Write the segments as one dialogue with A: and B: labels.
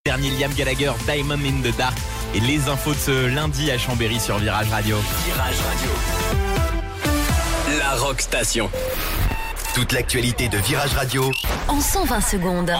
A: Dernier Liam Gallagher, Diamond in the Dark. Et les infos de ce lundi à Chambéry sur Virage Radio.
B: Virage Radio. La Rock Station. Toute l'actualité de Virage Radio
C: en 120 secondes.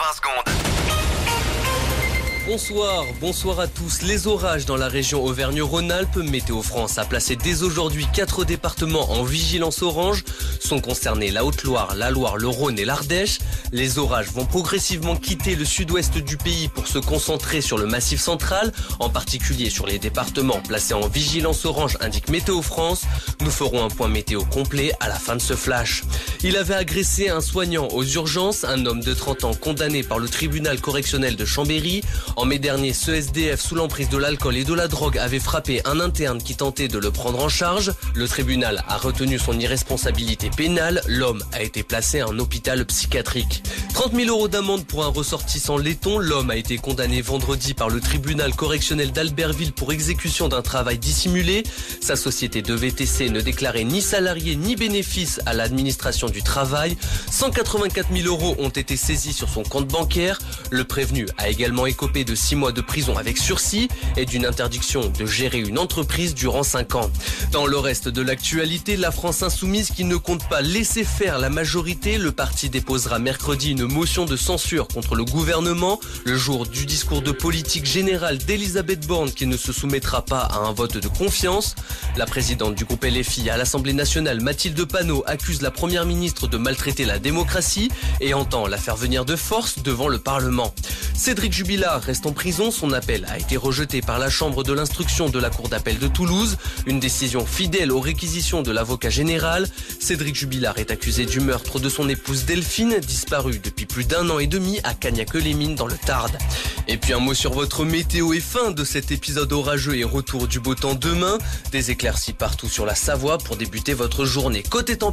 D: Bonsoir à tous. Les orages dans la région Auvergne-Rhône-Alpes, Météo France a placé dès aujourd'hui 4 départements en vigilance orange. Sont concernés la Haute-Loire, la Loire, le Rhône et l'Ardèche. Les orages vont progressivement quitter le sud-ouest du pays pour se concentrer sur le Massif central, en particulier sur les départements placés en vigilance orange, indique Météo France. Nous ferons un point météo complet à la fin de ce flash. Il avait agressé un soignant aux urgences, un homme de 30 ans condamné par le tribunal correctionnel de Chambéry. En mai dernier, ce SDF sous l'emprise de l'alcool et de la drogue avait frappé un interne qui tentait de le prendre en charge. Le tribunal a retenu son irresponsabilité pénale. L'homme a été placé en hôpital psychiatrique. 30 000 € d'amende pour un ressortissant letton. L'homme a été condamné vendredi par le tribunal correctionnel d'Albertville pour exécution d'un travail dissimulé. Sa société de VTC ne déclarait ni salariés ni bénéfices à l'administration du travail. 184 000 € ont été saisis sur son compte bancaire. Le prévenu a également écopé de 6 mois de prison avec sursis et d'une interdiction de gérer une entreprise durant 5 ans. Dans le reste de l'actualité, la France insoumise qui ne compte pas laisser faire la majorité, le parti déposera mercredi une motion de censure contre le gouvernement, le jour du discours de politique générale d'Elisabeth Borne qui ne se soumettra pas à un vote de confiance. La présidente du groupe LFI à l'Assemblée nationale, Mathilde Panot, accuse la première ministre de maltraiter la démocratie et entend la faire venir de force devant le Parlement. Cédric Jubilard reste en prison. Son appel a été rejeté par la chambre de l'instruction de la cour d'appel de Toulouse. Une décision fidèle aux réquisitions de l'avocat général. Cédric Jubilard est accusé du meurtre de son épouse Delphine, disparue depuis plus d'1 an et demi à Cagnac-les-Mines dans le Tarn. Et puis un mot sur votre météo et fin de cet épisode orageux et retour du beau temps demain. Des éclaircies partout sur la Savoie pour débuter votre journée. Côté température,